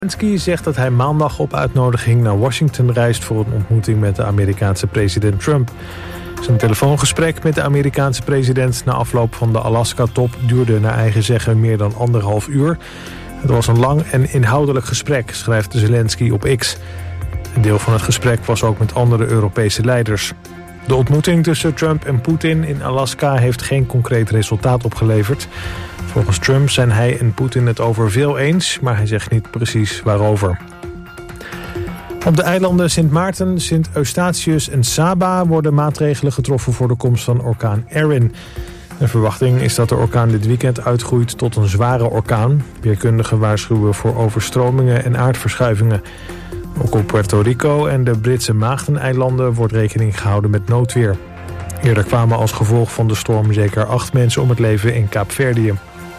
Zelensky zegt dat hij maandag op uitnodiging naar Washington reist voor een ontmoeting met de Amerikaanse president Trump. Zijn telefoongesprek met de Amerikaanse president na afloop van de Alaska-top duurde naar eigen zeggen meer dan 1,5 uur. Het was een lang en inhoudelijk gesprek, schrijft Zelensky op X. Een deel van het gesprek was ook met andere Europese leiders. De ontmoeting tussen Trump en Poetin in Alaska heeft geen concreet resultaat opgeleverd. Volgens Trump zijn hij en Poetin het over veel eens, maar hij zegt niet precies waarover. Op de eilanden Sint Maarten, Sint Eustatius en Saba worden maatregelen getroffen voor de komst van orkaan Erin. De verwachting is dat de orkaan dit weekend uitgroeit tot een zware orkaan. Weerkundigen waarschuwen voor overstromingen en aardverschuivingen. Ook op Puerto Rico en de Britse Maagdeneilanden wordt rekening gehouden met noodweer. Eerder kwamen als gevolg van de storm zeker 8 mensen om het leven in Kaapverdië.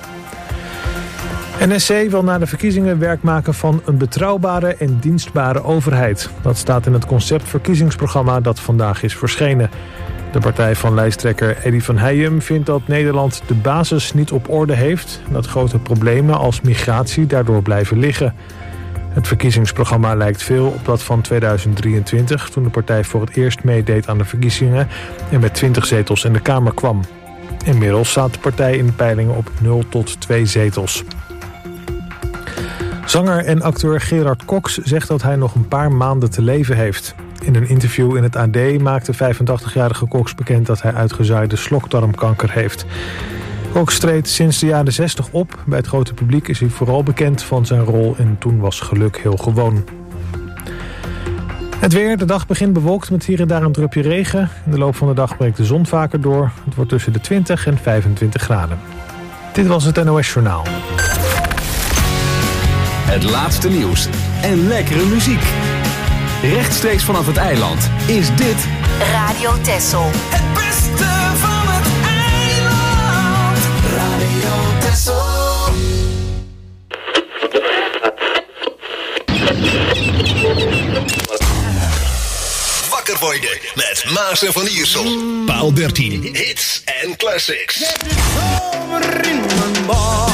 NSC wil na de verkiezingen werk maken van een betrouwbare en dienstbare overheid. Dat staat in het conceptverkiezingsprogramma dat vandaag is verschenen. De partij van lijsttrekker Eddy van Heijem vindt dat Nederland de basis niet op orde heeft en dat grote problemen als migratie daardoor blijven liggen. Het verkiezingsprogramma lijkt veel op dat van 2023... toen de partij voor het eerst meedeed aan de verkiezingen en met 20 zetels in de Kamer kwam. Inmiddels staat de partij in de peilingen op 0 tot 2 zetels. Zanger en acteur Gerard Cox zegt dat hij nog een paar maanden te leven heeft. In een interview in het AD maakte 85-jarige Cox bekend dat hij uitgezaaide slokdarmkanker heeft. Cox treedt sinds de jaren 60 op. Bij het grote publiek is hij vooral bekend van zijn rol in Toen was geluk heel gewoon. Het weer, de dag begint bewolkt met hier en daar een drupje regen. In de loop van de dag breekt de zon vaker door. Het wordt tussen de 20 en 25 graden. Dit was het NOS Journaal. Het laatste nieuws en lekkere muziek. Rechtstreeks vanaf het eiland is dit Radio Texel. Het beste van het eiland. Radio Texel. Wakker worden met Maas en Van Iersel. Paal 13. Hits en classics. Zet de zomer in mijn bal.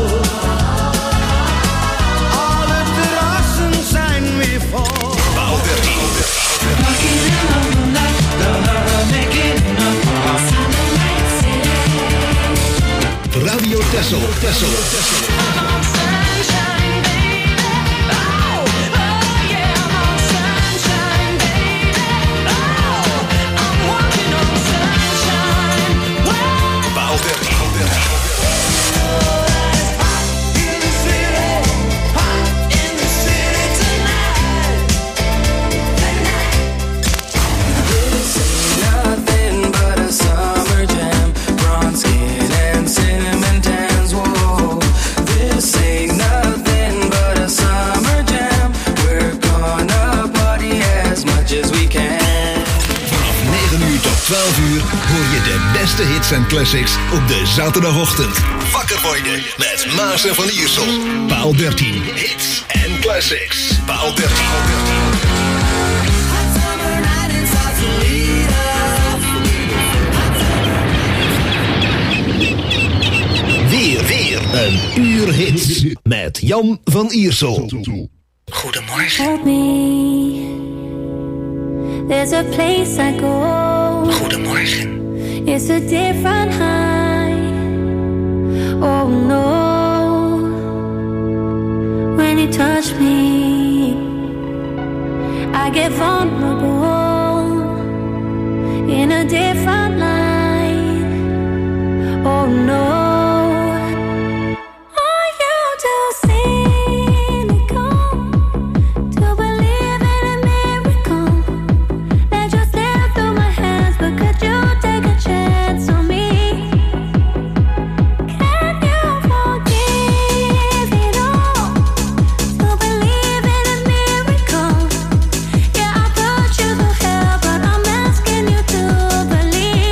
Alle terrassen zijn weer vol. Paal 13. Radio Texel. Hoor je de beste hits en classics op de zaterdagochtend. Wakker worden met Maas en Van Iersel. Paal 13. Hits en classics. Paal 13. Weer een uur hits met Jan van Iersel. Goedemorgen. Help me. There's a place I go. Goedemorgen. It's a different high. Oh no. When you touch me, I get vulnerable in a different light. Oh no. Believe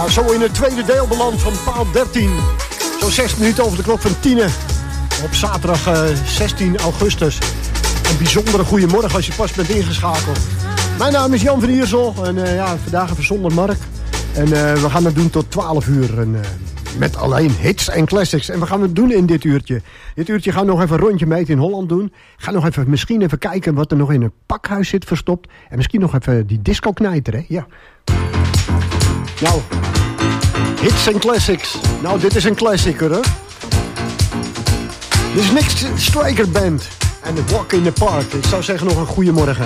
Zo in het tweede deel beland van paal 13. Zo 6 minuten over de klok van 10. Op zaterdag 16 augustus. Een bijzondere goede morgen als je pas bent ingeschakeld. Mijn naam is Jan van Iersel. En vandaag even zonder Mark. En we gaan het doen tot 12 uur. En, met alleen hits en classics. En we gaan het doen in dit uurtje. Dit uurtje gaan we nog even een rondje meten in Holland doen. Ga nog misschien even kijken wat er nog in een pakhuis zit verstopt. En misschien nog even die disco knijteren. Ja. Nou, hits en classics. Nou, dit is een classic hoor. Dit is Nick Striker Band. En The Walk in the Park. Ik zou zeggen nog een goede morgen.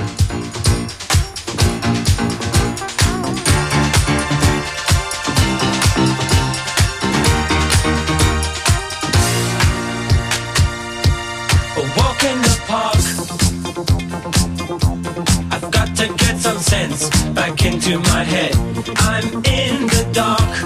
Sense back into my head. I'm in the dark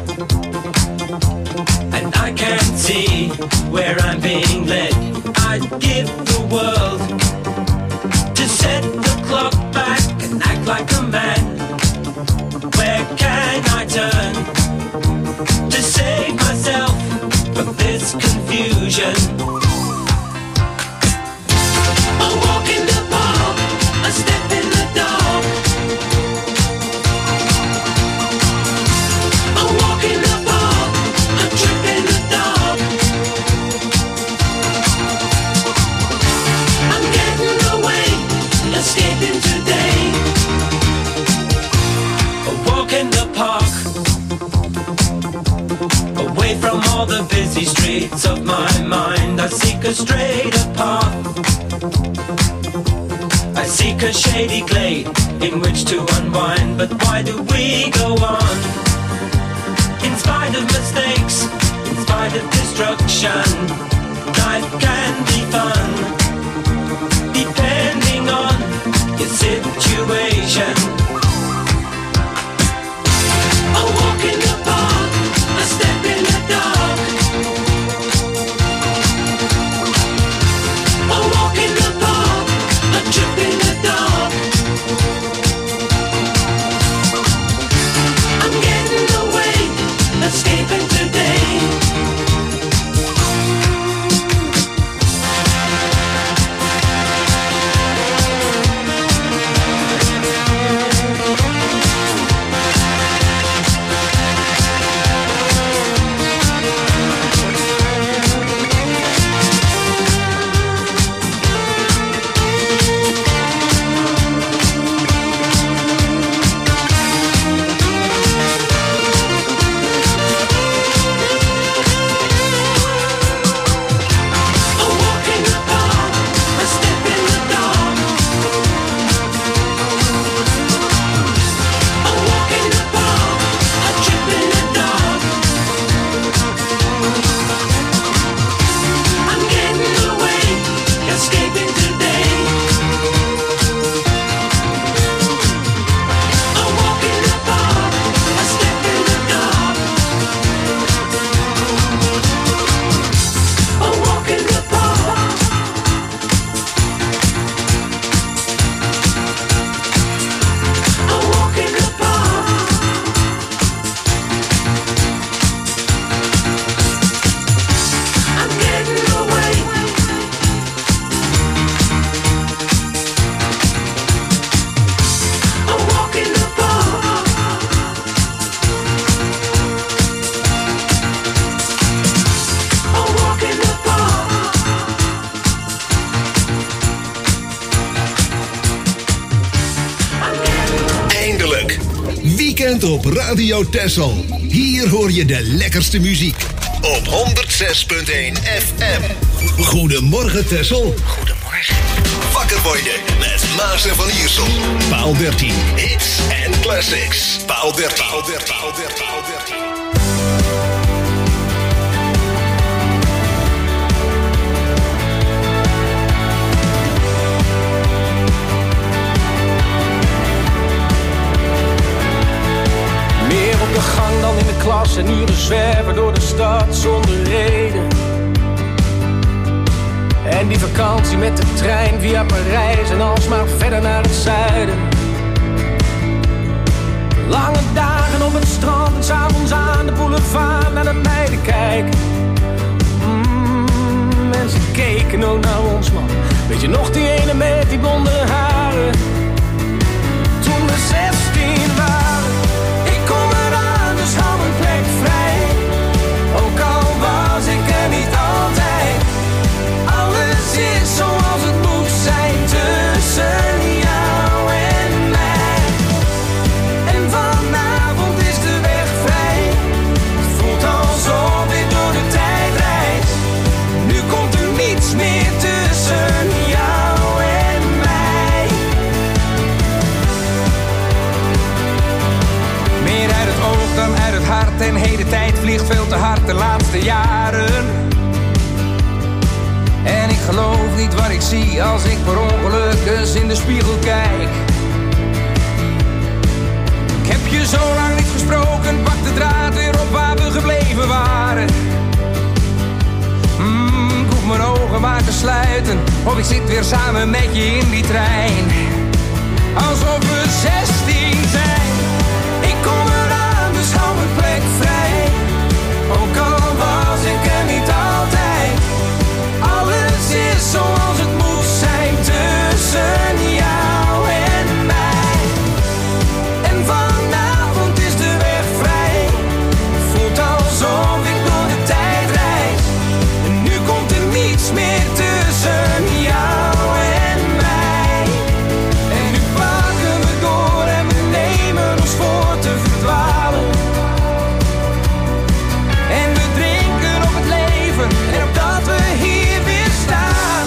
and I can't see where I'm being led. I'd give the world to set the clock back and act like a man. Where can I turn to save myself from this confusion? A walk in the park, a step in the dark. Escaping today, a walk in the park, away from all the busy streets of my mind. I seek a straighter path, I seek a shady glade in which to unwind. But why do we go on? In spite of mistakes, in spite of destruction, life can be fun, depending on your situation. A walk in the park, a step in the dark. A walk in the park, a trip in the dark. I'm getting away, escaping today. Op Radio Texel. Hier hoor je de lekkerste muziek. Op 106.1 FM. Goedemorgen Texel. Goedemorgen. Wakker worden met Maas en Van Iersel. Paal 13. Hits en classics. Paal 13. Paal 13. Paal 13. Paal 13. Meer op de gang dan in de klas en uren zwerven door de stad zonder reden. En die vakantie met de trein via Parijs en alsmaar verder naar het zuiden. Lange dagen dagen op het strand en 's avonds aan de boulevard naar de meiden kijken. Mensen keken ook naar ons, man. Weet je nog die ene met die blonde haren? Toen we 16 waren. Ik kom eraan, dus hou mijn plek vrij. Ook al was ik er niet altijd. Alles is zoals het moet zijn tussen jou en mij. En vanavond is de weg vrij. Het voelt alsof ik door de tijd reis. Nu komt er niets meer tussen jou en mij. Meer uit het oog dan uit het hart. En heden tijd vliegt veel te hard de laatste jaren. En ik geloof niet wat ik zie als ik per ongeluk eens in de spiegel kijk. Ik heb je zo lang niet gesproken, pak de draad weer op waar we gebleven waren. Ik hoef mijn ogen maar te sluiten, of ik zit weer samen met je in die trein. Alsof we 16 zijn. Ik kom eraan, dus hou mijn plek vrij. Ook al was ik er niet altijd. Alles is zoals het moet zijn tussen jou en mij. En vanavond is de weg vrij. Voelt alsof ik door de tijd reis. En nu komt er niets meer tussen jou en mij. En nu pakken we door en we nemen ons voor te verdwalen. En we drinken op het leven en op dat we hier weer staan.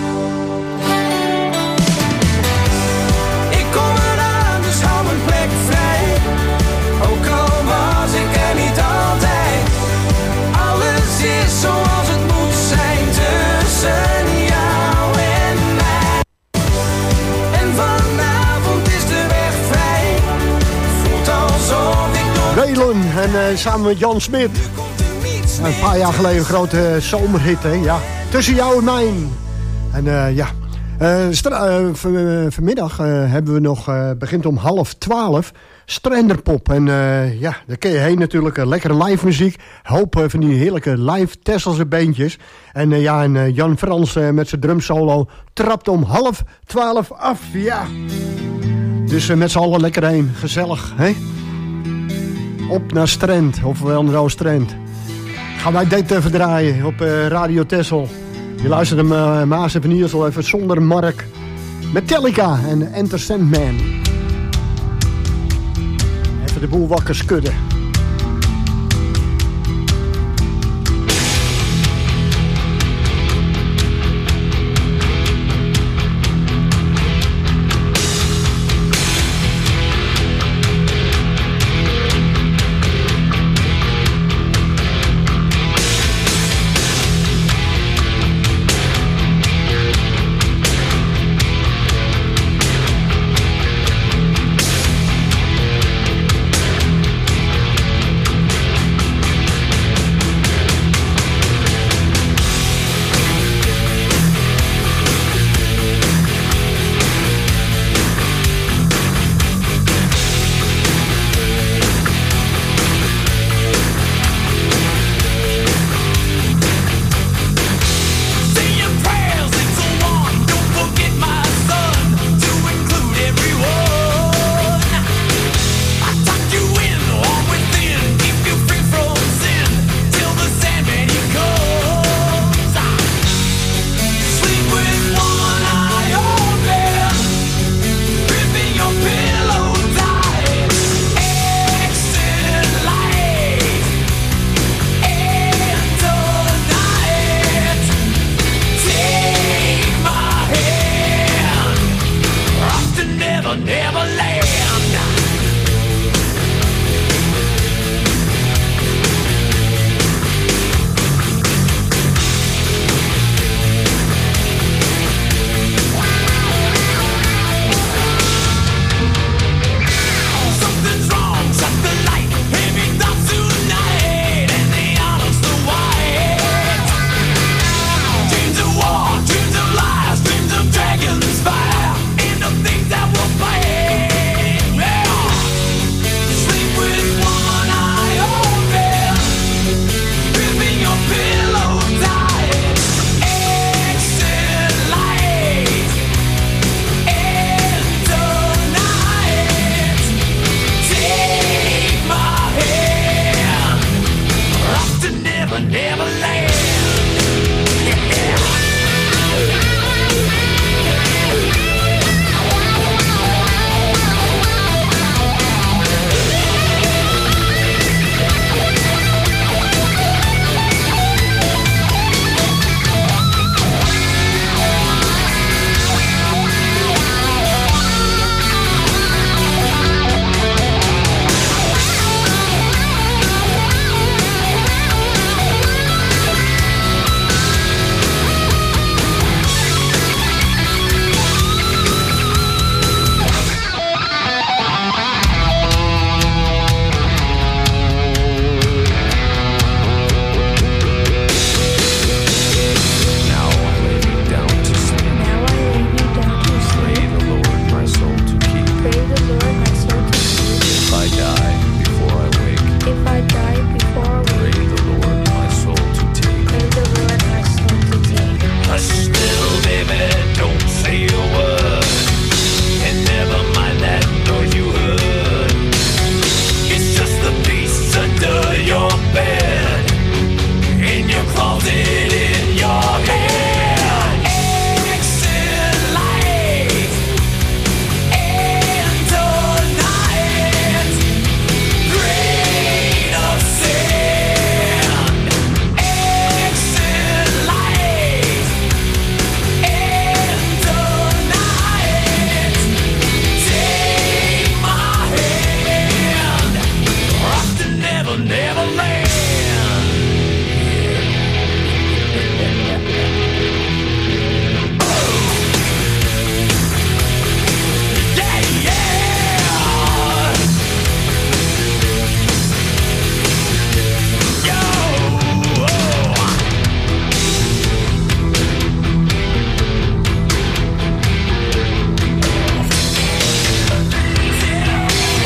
Ik kom eraan, dus hou mijn plek vrij. Ook al was ik er niet altijd. Alles is zoals het moet zijn tussen jou en mij. En vanavond is de weg vrij. Voelt alsof ik door... Waylon en samen met Jan Smit. Een paar jaar geleden een grote zomerhit, hè? Ja. Tussen jou en mij. En ja, vanmiddag hebben we nog, begint om 11:30, Stranderpop. En ja, daar kun je heen natuurlijk, lekkere live muziek. Hoop van die heerlijke live Tesselse beentjes. En ja, en Jan Frans met zijn drumsolo trapt om 11:30 af, ja. Dus met z'n allen lekker heen, gezellig, hè? Op naar Strand, ofwel naar Oostrand. Gaan wij dit even draaien op Radio Texel. Je luistert naar Maas en Van Iersel even zonder Mark. Metallica en Enter Sandman. Even de boel wakker schudden.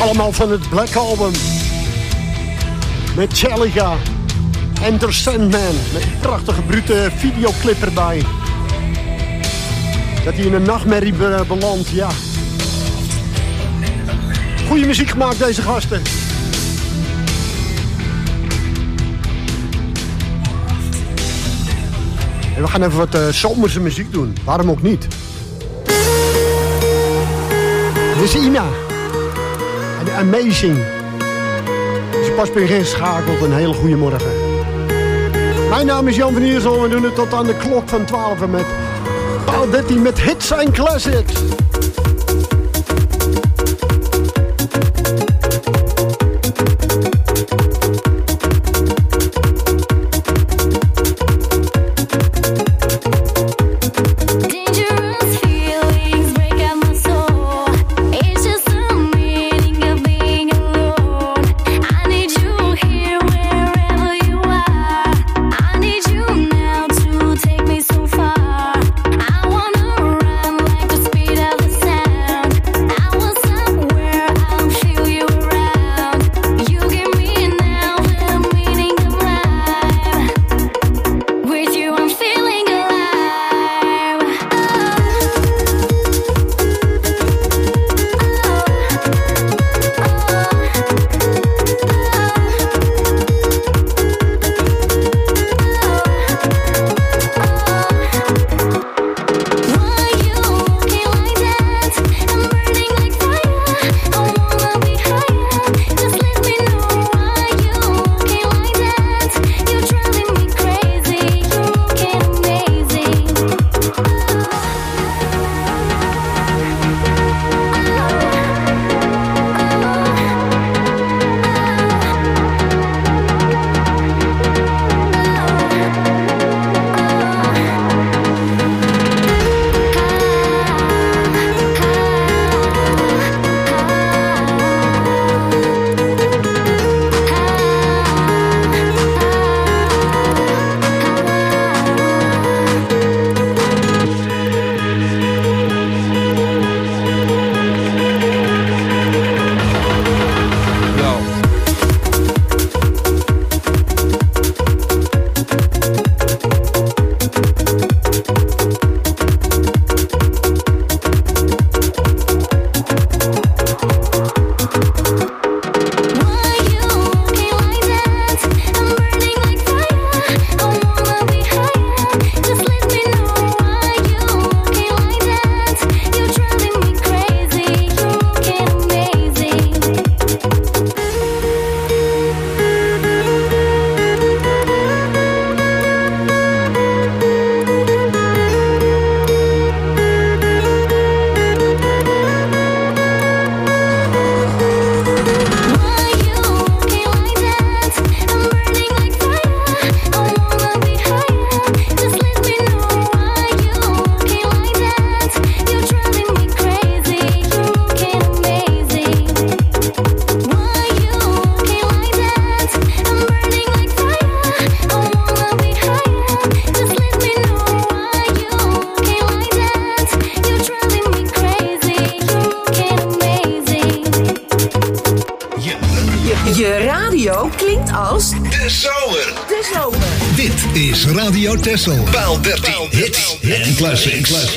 Allemaal van het Black Album. Met Metallica. Enter Sandman. Met een prachtige brute videoclip erbij. Dat hij in een nachtmerrie belandt, ja. Goeie muziek gemaakt, deze gasten. En we gaan even wat zomerse muziek doen. Waarom ook niet? Dit is Ina. En Amazing. Als je pas bent ingeschakeld, een hele goede morgen. Mijn naam is Jan van Iersel en we doen het tot aan de klok van 12 met Paal 13 met hits en classics. Dit is Radio Texel. Paal 13 hits en classics.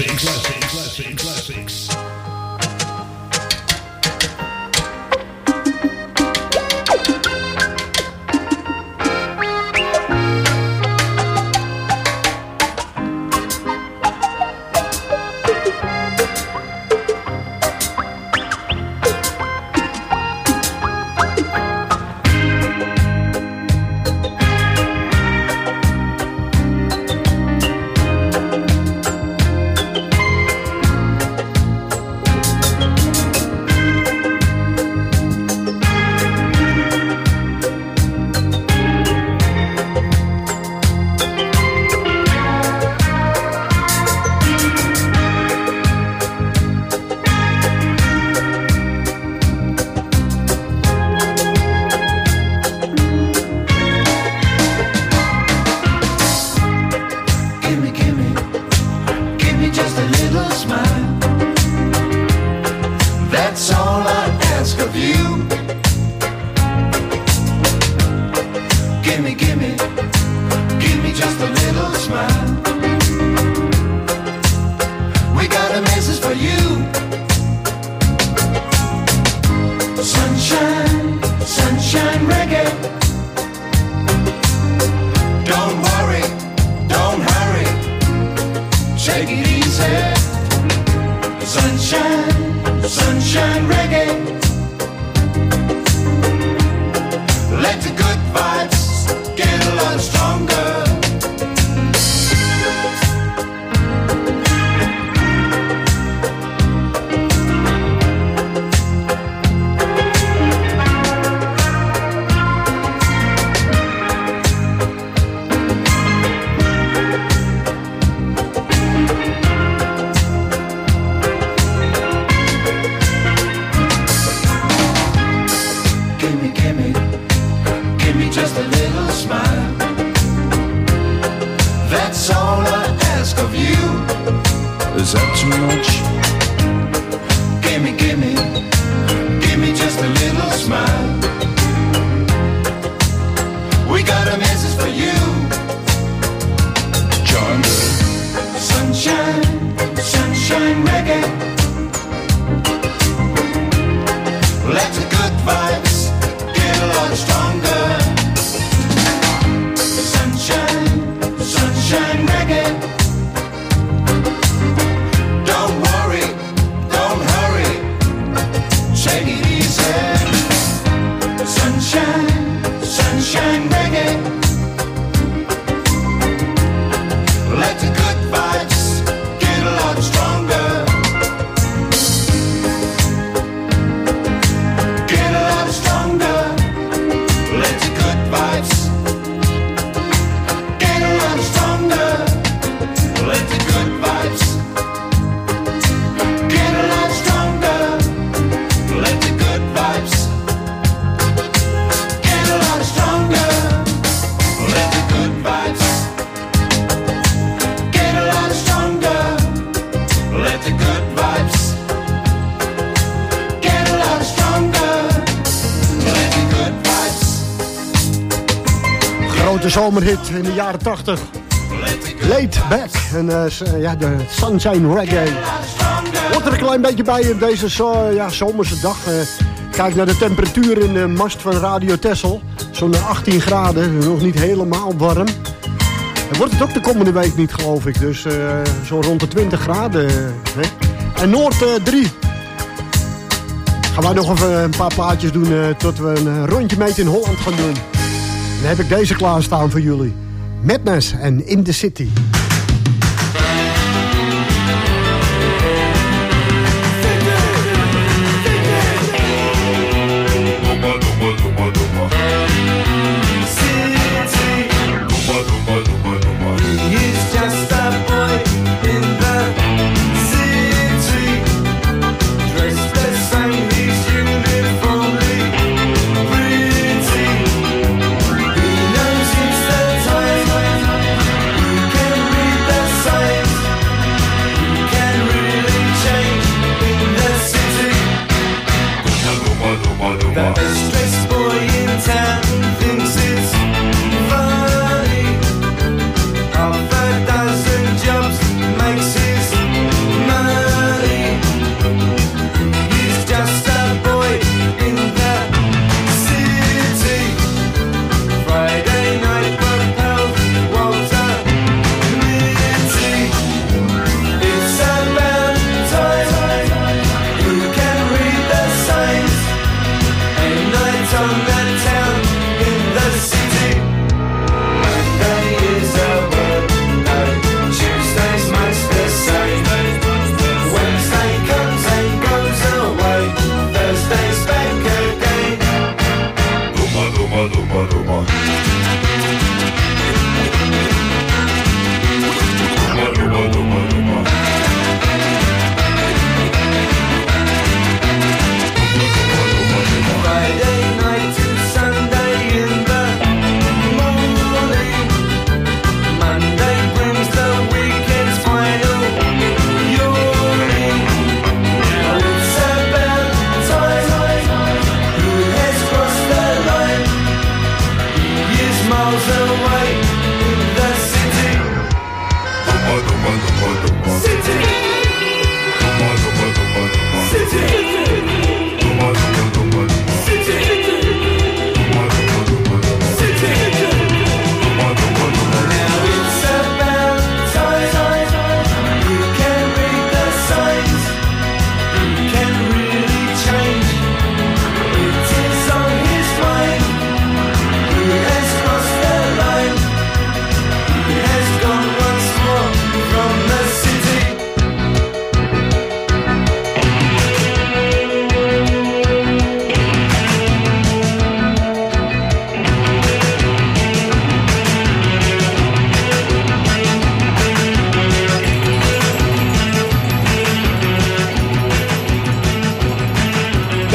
That's all I ask of you. Take it easy. Sunshine, sunshine reggae. Let the good vibes get a lot stronger. Just a little smile. That's all I ask of you. Is that too much? Give me just a little smile. We got a message for you. John. Sunshine, sunshine reggae. Let the good vibes get a lot stronger. Sunshine reggae. Don't worry, don't hurry. Take it easy. Sunshine, sunshine reggae. Let the good vibes get a lot stronger. Get a lot stronger. Let the good vibes get a lot stronger. Let the good vibes get a lot stronger. Let the good vibes get a lot stronger. Let the good vibes get a lot stronger. Let the good vibes get a lot stronger. Let the good vibes. Grote zomerhit in de jaren 80. Laid Back. En ja, de Sunshine Reggae. Wordt er een klein beetje bij op deze zomerse dag. Kijk naar de temperatuur in de mast van Radio Texel. Zo'n 18 graden. Nog niet helemaal warm. En wordt het ook de komende week niet, geloof ik. Dus zo rond de 20 graden. Hè? En Noord 3. Gaan wij nog even een paar plaatjes doen tot we een rondje mee in Holland gaan doen. Dan heb ik deze klaarstaan voor jullie. Madness en In the City.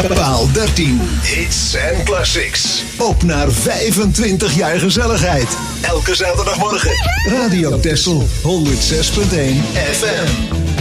Paal 13. Hits en classics. Op naar 25 jaar gezelligheid. Elke zaterdagmorgen. Radio Texel 106.1 FM.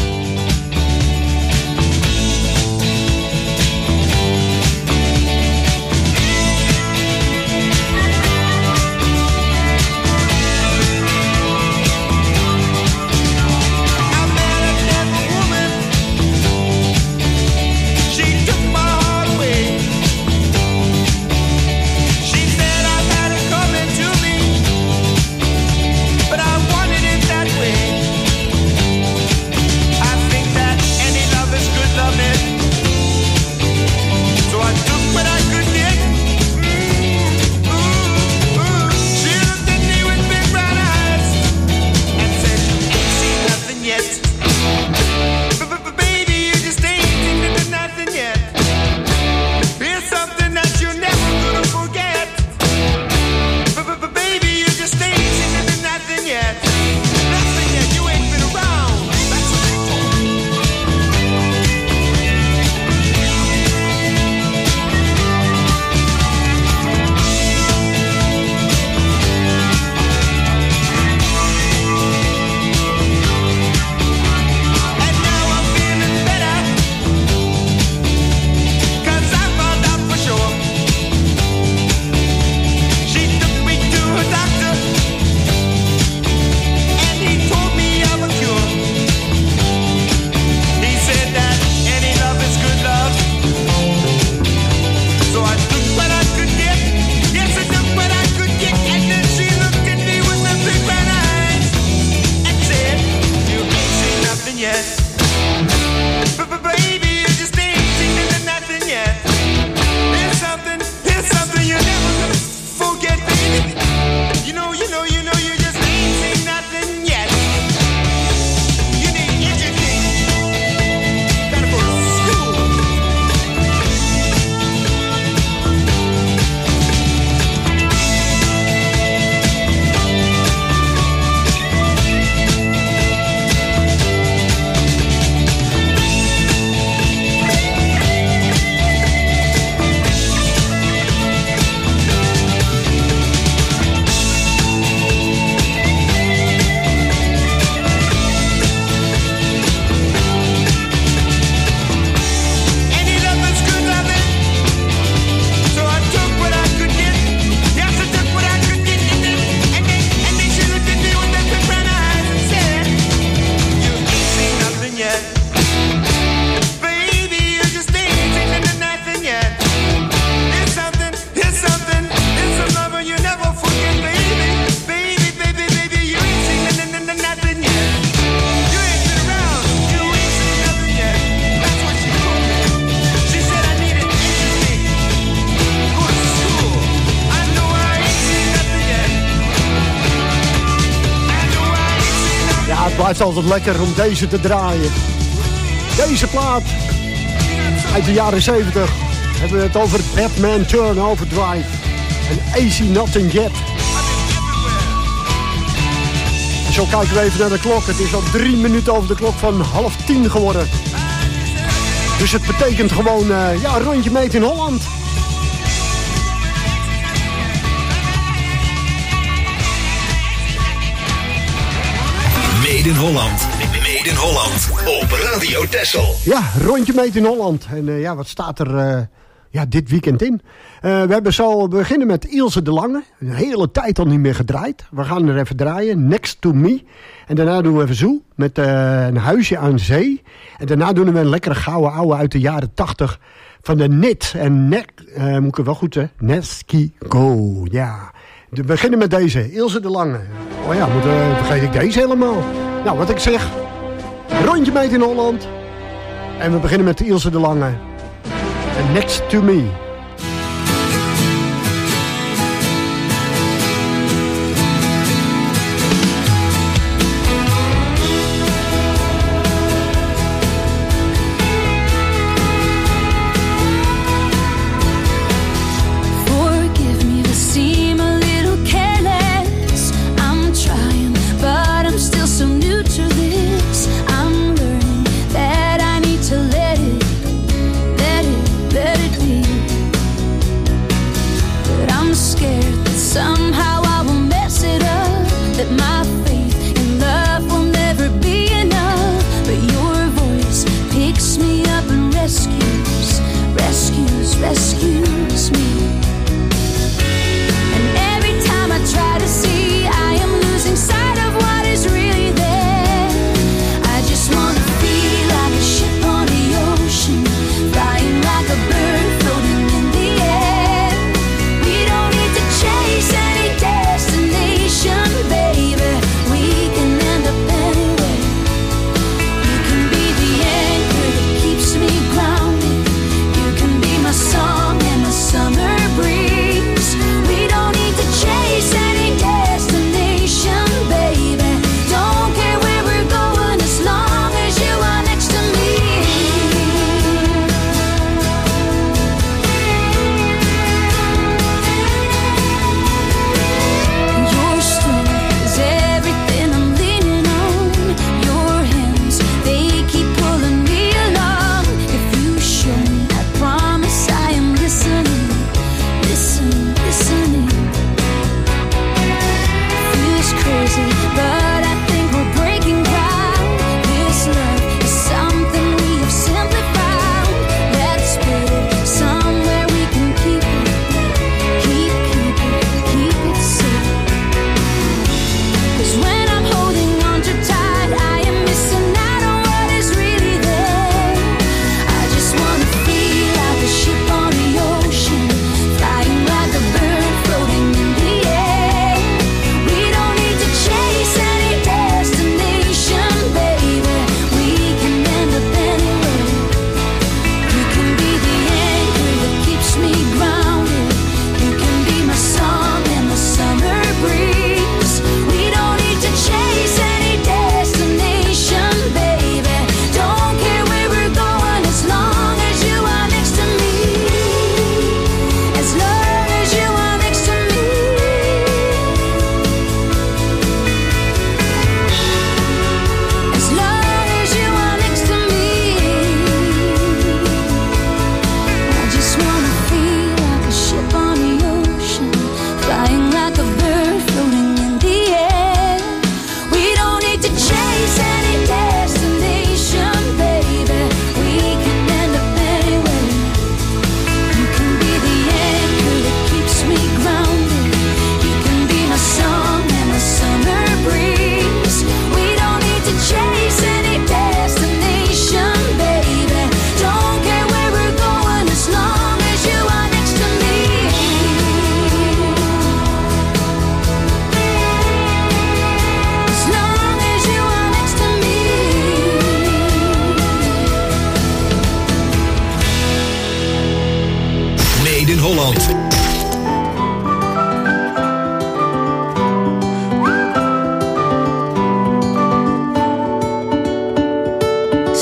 Het is altijd lekker om deze te draaien. Deze plaat uit de jaren 70 hebben we het over Batman Turn Overdrive en AC Nothing Yet. En zo kijken we even naar de klok. Het is al 3 minuten over de klok van 9:30 geworden. Dus het betekent gewoon een rondje Made in Holland. Made in Holland. Made in Holland. Op Radio Texel. Ja, rondje Made in Holland. En wat staat er dit weekend in? We beginnen met Ilse de Lange. Een hele tijd al niet meer gedraaid. We gaan er even draaien. Next to Me. En daarna doen we even Zoe. Met een huisje aan zee. En daarna doen we een lekkere gouden ouwe uit de jaren 80. Van de Nit. En moet ik het wel goed zeggen? Neski Go. Ja. We beginnen met deze. Ilse de Lange. Oh ja, vergeet ik deze helemaal. Nou, wat ik zeg. Rondje Made in Holland. En we beginnen met Ilse de Lange. En Next to Me. Let it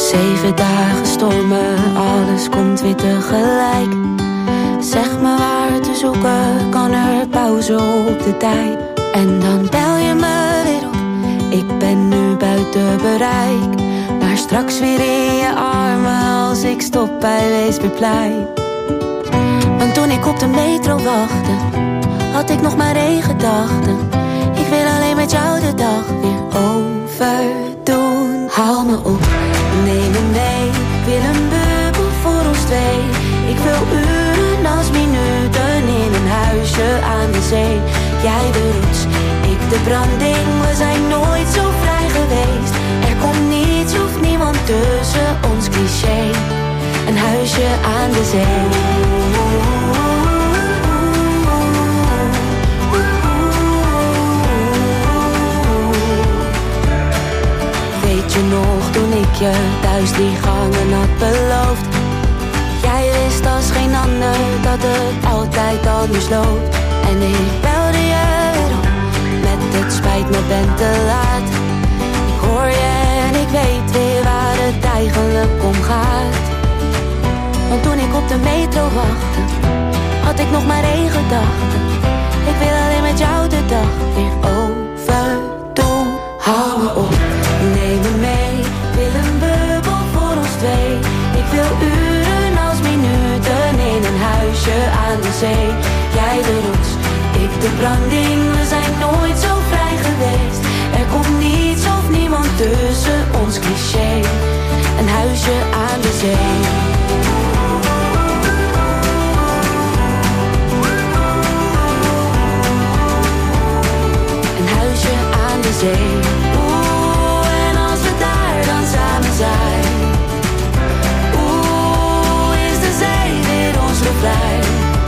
7 dagen stormen, alles komt weer tegelijk. Zeg me waar te zoeken, kan er pauze op de tijd. En dan bel je me weer op, ik ben nu buiten bereik. Maar straks weer in je armen als ik stop bij Weesperplein. Want toen ik op de metro wachtte, had ik nog maar 1 gedachte. Ik wil alleen met jou de dag weer overdoen. Haal me op, neem me mee, ik wil een bubbel voor ons twee. Ik wil uren als minuten in een huisje aan de zee. Jij de rots, ik de branding, we zijn nooit zo vrij geweest. Er komt niets of niemand tussen ons cliché. Een huisje aan de zee. Weet je nog toen ik je thuis die gangen had beloofd? Jij wist als geen ander dat het altijd anders loopt. En ik belde je weer op met het spijt me, ben te laat. Ik hoor je en ik weet weer waar het eigenlijk om gaat. Want toen ik op de metro wachtte, had ik nog maar 1 gedachte. Ik wil alleen met jou de dag weer overdoen. Hou me op, neem me mee, ik wil een bubbel voor ons twee. Ik wil uren als minuten in een huisje aan de zee. Jij de rots, ik de branding, we zijn nooit zo vrij geweest. Er komt niets of niemand tussen ons cliché. Een huisje aan de zee. Een huisje aan de zee. Oeh, en als we daar dan samen zijn. Oeh, is de zee weer ons refrein.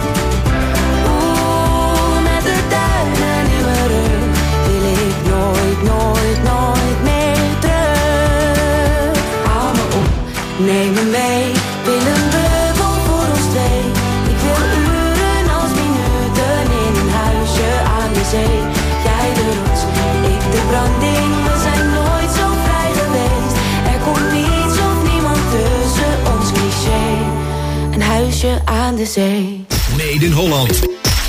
Oeh, met de duinen in mijn rug wil ik nooit, nooit, nooit meer terug. Hou me op, neem me mee, wil een bubbel voor ons twee. Ik wil uren als minuten in een huisje aan de zee. Jij de rots, ik de branding, we zijn nooit zo vrij geweest. Er komt niets of niemand tussen ons cliché. Een huisje aan de zee. Made in Holland.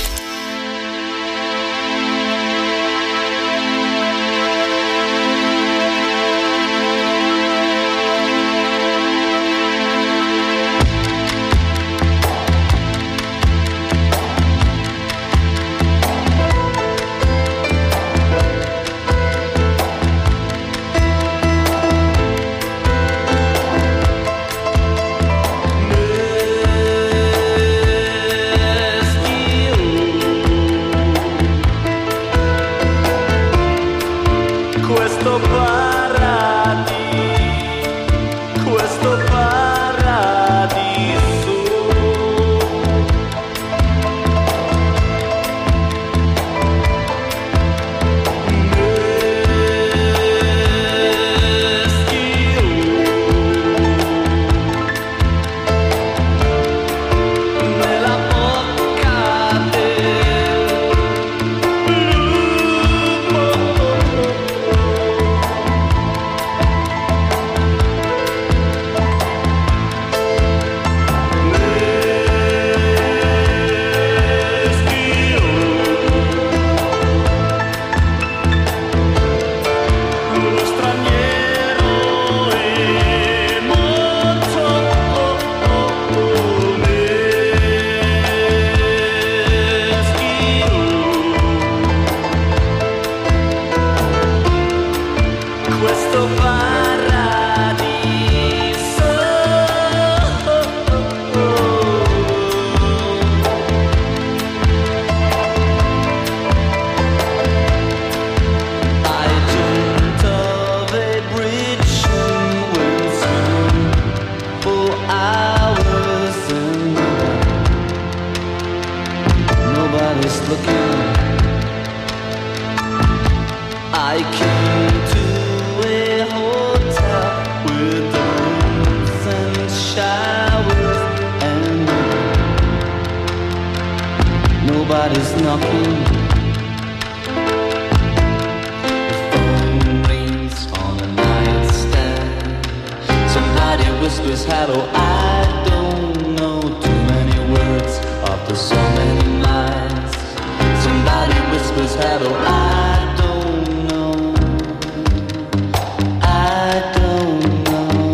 Nobody's knocking. The phone rings on a nightstand. Somebody whispers hello. I don't know too many words after so many lines. Somebody whispers hello. I don't know. I don't know.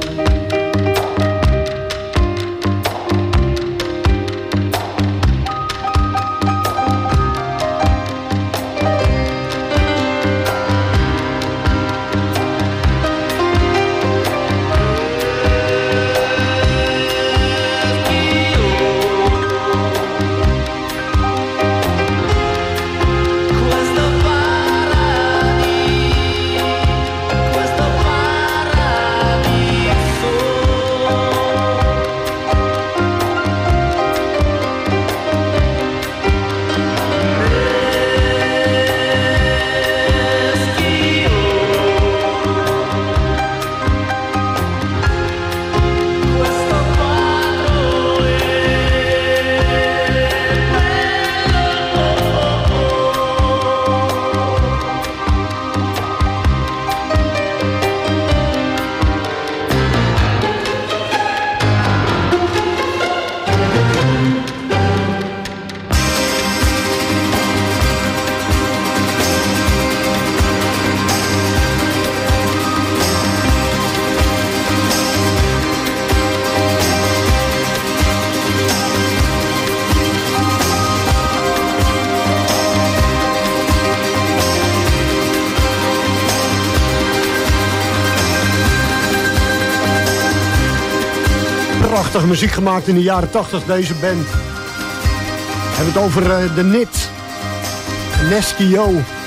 Prachtige muziek gemaakt in de jaren 80, deze band. We hebben het over de NIT. Neskio.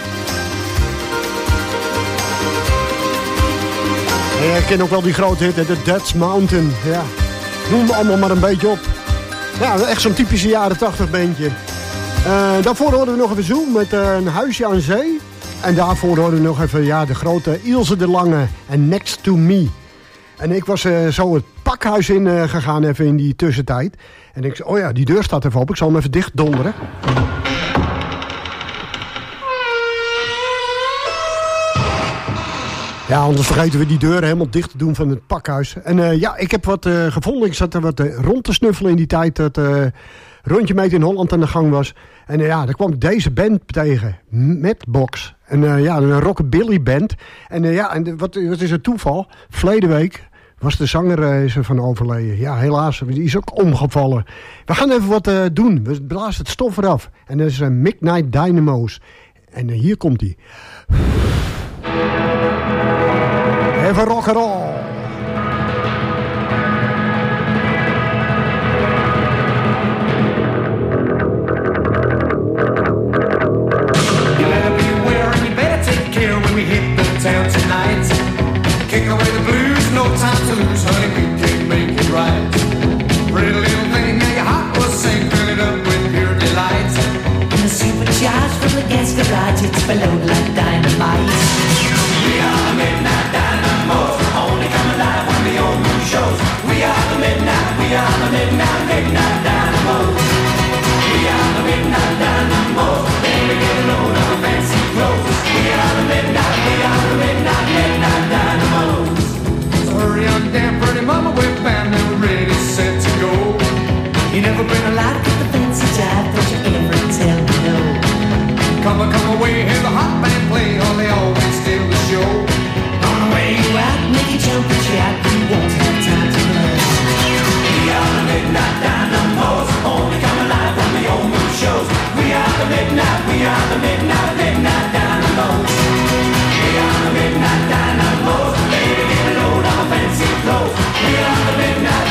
En je kent ook wel die grote hit, de Dead Mountain. Ja. Noem me allemaal maar een beetje op. Ja, echt zo'n typische jaren 80 bandje. Daarvoor hoorden we nog even Zoom met een huisje aan zee. En daarvoor hoorden we nog even de grote Ilse de Lange en Next to Me. En ik was zo het pakhuis in gegaan even in die tussentijd. En ik zei, oh ja, die deur staat even op. Ik zal hem even dicht donderen. Ja, anders vergeten we die deur helemaal dicht te doen van het pakhuis. En ik heb wat gevonden. Ik zat er wat rond te snuffelen in die tijd dat Rondje Meet in Holland aan de gang was. En daar kwam ik deze band tegen. Madbox. En een rockabilly band. En wat is het toeval? Verleden week was de zanger is er van overleden. Ja, helaas. Die is ook omgevallen. We gaan even wat doen. We blazen het stof eraf. En dat is Midnight Dynamo's. En hier komt hij. Even rock'n'roll. Town tonight. Kick away the blues, no time to lose, honey, we can make it right. Pretty little thing, now your heart will sing, fill it up with pure delight. In the supercharged from the gas garage, it's below like dynamite. We are the Midnight Dynamos, only come alive when the old moon shows. We are the Midnight Dynamos. We are the Midnight Dynamos, baby, get a load of fancy clothes. We are the Midnight Dynamos. So hurry on down, pretty mama, we're bound and we're ready, set to go. You never bring a lot of the fancy jive, don't you ever tell me no. Come away, hear the hot band play, or they always steal the show. On the way you out, make you jump and shout, you won't have time to run. We are the Midnight Dynamos, only come alive when the old moon shows. We are the Midnight Dynamos. We are the Midnight Dynamos, baby, get a load of fancy clothes. We are the Midnight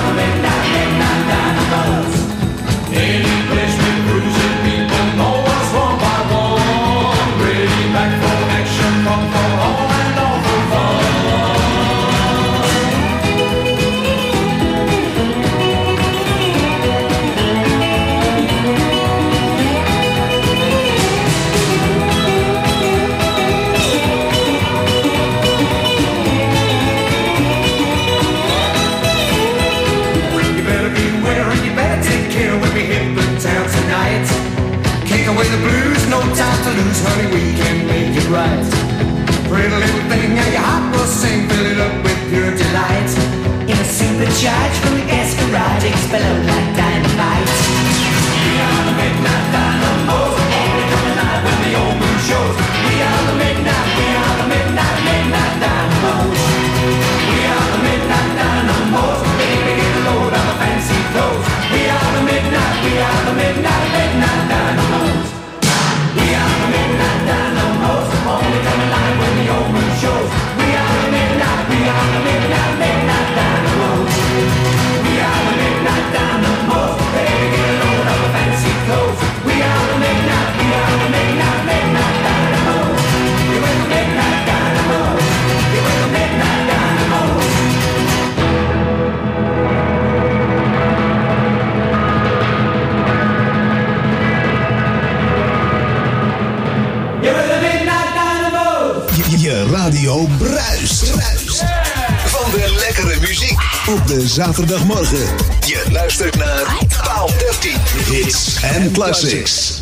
Dynamos. Any place we cruising, people know us one by one. Ready back for action, come for all and all for fun. Away the blues, no time to lose, honey, we can make it right. Pretty little thing, now your heart will sing, fill it up with pure delight. In Radio bruist. Van de lekkere muziek op de zaterdagmorgen. Je luistert naar Paal 13 Hits and Classics.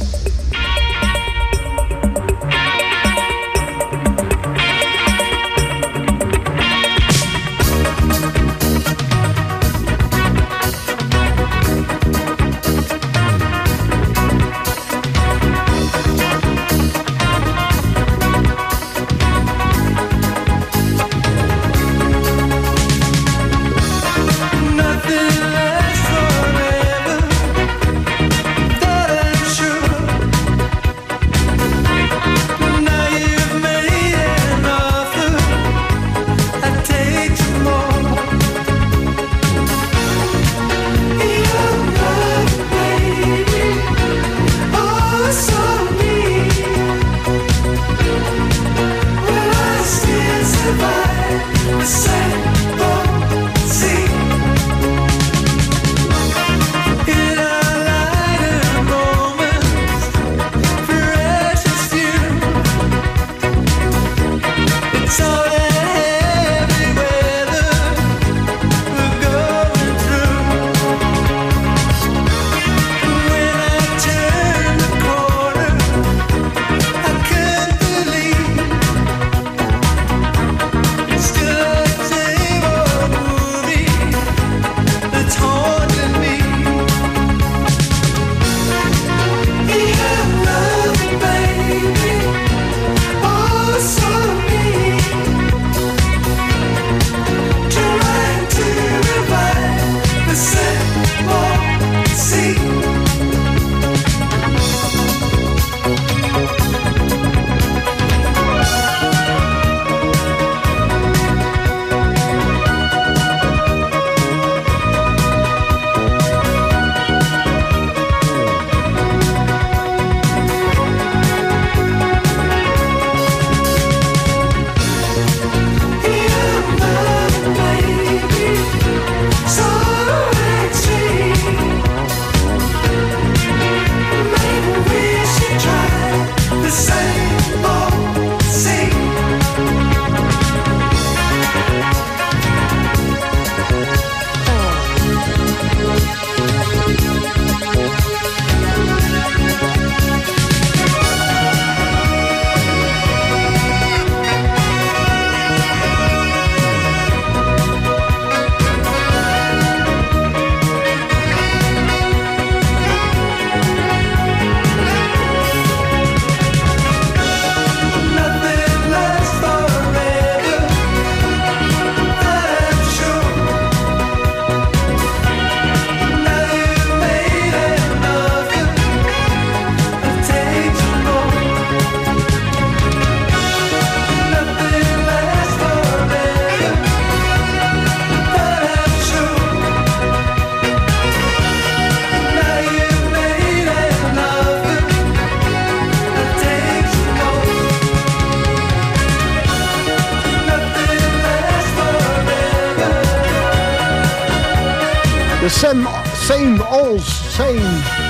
Same Old Same.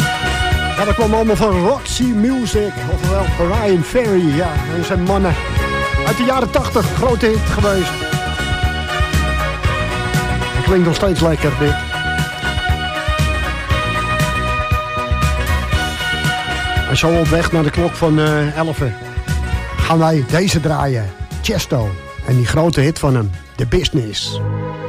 Ja, dat kwam allemaal van Roxy Music, oftewel Brian Ferry. Ja, en zijn mannen uit de jaren 80, grote hit geweest. Het klinkt nog steeds lekker, dit. En zo op weg naar de klok van 11 gaan wij deze draaien. Chesto. En die grote hit van hem, The Business.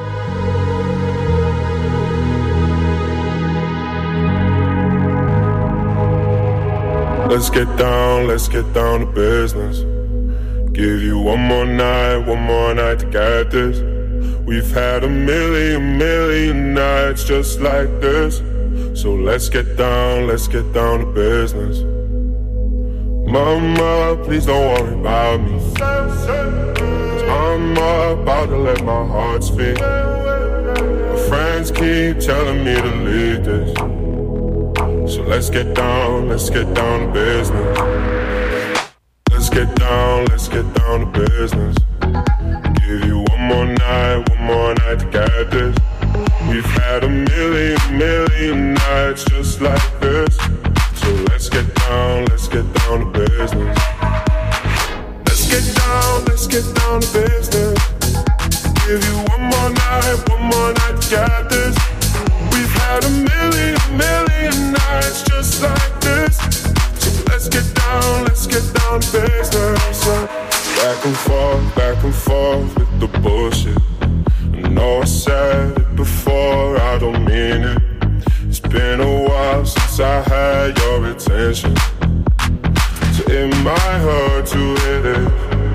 Let's get down to business. Give you one more night to get this. We've had a million nights just like this. So let's get down to business. Mama, please don't worry about me. 'Cause I'm about to let my heart speak. My friends keep telling me to lead this. So let's get down to business. Let's get down to business. Give you one more night to get this. We've had a million nights just like this. So let's get down to business. Let's get down to business. Give you one more night to get this. We've had a million nights just like this. So let's get down to business. Back and forth with the bullshit. I know I said it before, I don't mean it. It's been a while since I had your attention, so it might hurt to hit it.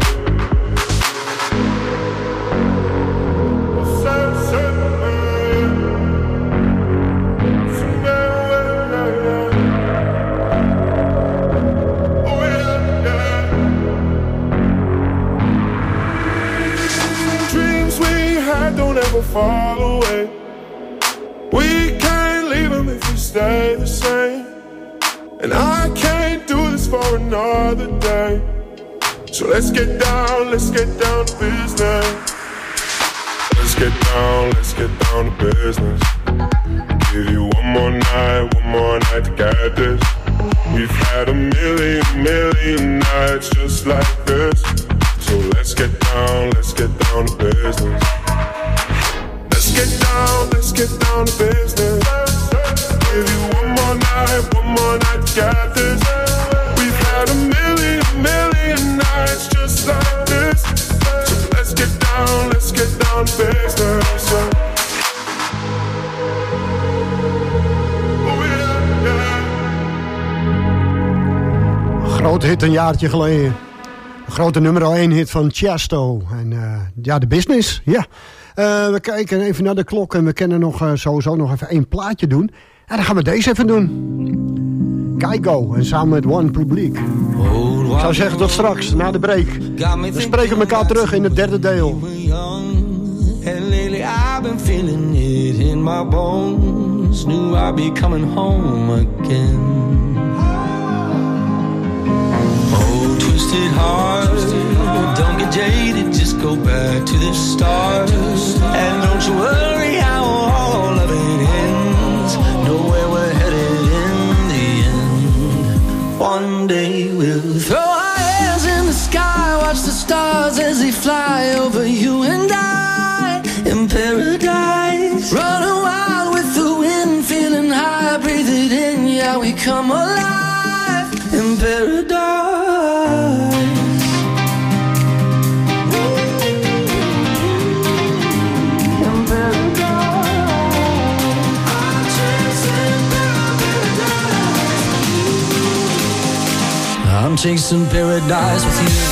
Don't ever fall away. We can't leave them if we stay the same. And I can't do this for another day. So let's get down to business. Let's get down to business. Give you one more night to get this. We've had a million nights just like this. So let's get down to business. Let's get down to business. Give you one more night to get this. We've had a million nights just like this. So let's get down to business. Grote hit een jaartje geleden. Een grote nummer 1 hit van Tiesto. En ja, de business, ja. We kijken even naar de klok en we kunnen nog sowieso nog even 1 plaatje doen. En dan gaan we deze even doen. Kygo en samen met One Public. Ik zou zeggen tot straks, na de break. We spreken elkaar terug in het derde deel. And lately I've been feeling it in my bones. Knew I'd be coming home again. Oh, twisted heart, don't get jaded, just go back to the start. And don't you worry how all of it ends. Know where we're headed in the end. One day we'll throw our hands in the sky, watch the stars as they fly over you and I. In paradise, running wild with the wind, feeling high, breathe it in, yeah, we come alive in paradise. I'm chasing paradise with you.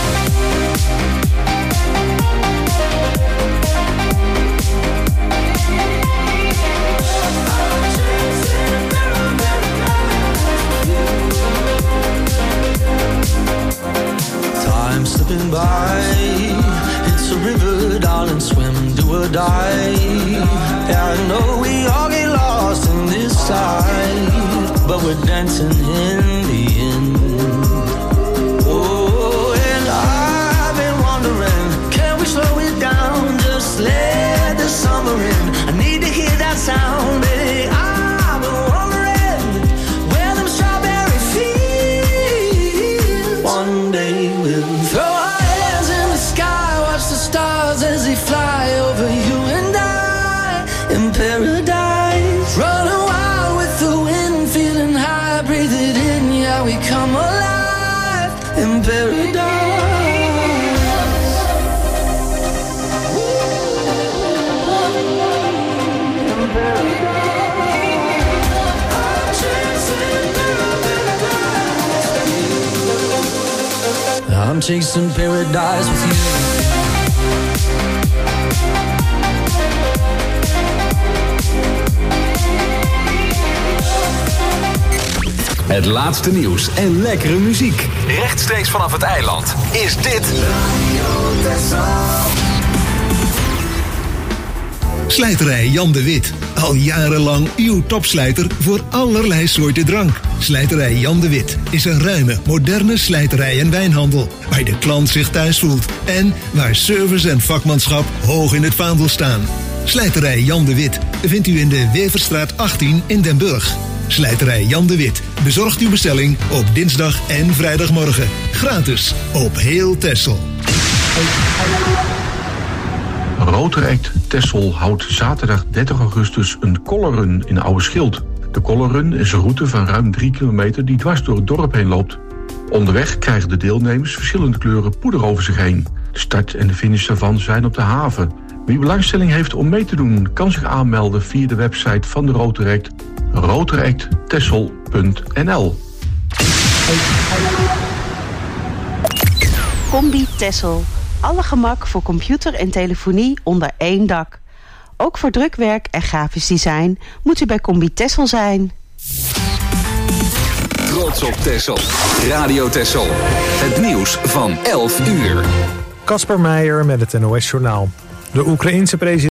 Time slipping by, it's a river, darling, swim, do or die. Yeah, I know we all get lost in this side, but we're dancing in the end. Oh, and I've been wondering, can we slow it down, just let the summer in. I need to hear that sound, baby. I've been wondering where them strawberry fields. One day we'll throw our hands in the sky, watch the stars as they fly over you and I in paradise. Running wild with the wind, feeling high, breathe it in, yeah, we come alive in paradise. I'm chasing paradise with you. Het laatste nieuws en lekkere muziek. Rechtstreeks vanaf het eiland is dit... Slijterij Jan de Wit. Al jarenlang uw topslijter voor allerlei soorten drank. Slijterij Jan de Wit is een ruime, moderne slijterij en wijnhandel. Waar de klant zich thuis voelt. En waar service en vakmanschap hoog in het vaandel staan. Slijterij Jan de Wit vindt u in de Weverstraat 18 in Den Burg. Slijterij Jan de Wit bezorgt uw bestelling op dinsdag en vrijdagmorgen. Gratis op heel Texel. Rotaract Texel houdt zaterdag 30 augustus een colorrun in Oude Schild. De colorrun is een route van ruim 3 kilometer die dwars door het dorp heen loopt. Onderweg krijgen de deelnemers verschillende kleuren poeder over zich heen. De start en de finish daarvan zijn op de haven. Wie belangstelling heeft om mee te doen, kan zich aanmelden via de website van de Rotaract, rotaracttexel.nl. Combi Texel. Alle gemak voor computer en telefonie onder één dak. Ook voor drukwerk en grafisch design moet u bij Combi Texel zijn. Trots op Texel. Radio Texel. Het nieuws van 11 uur. Kasper Meijer met het NOS Journaal. De Oekraïense president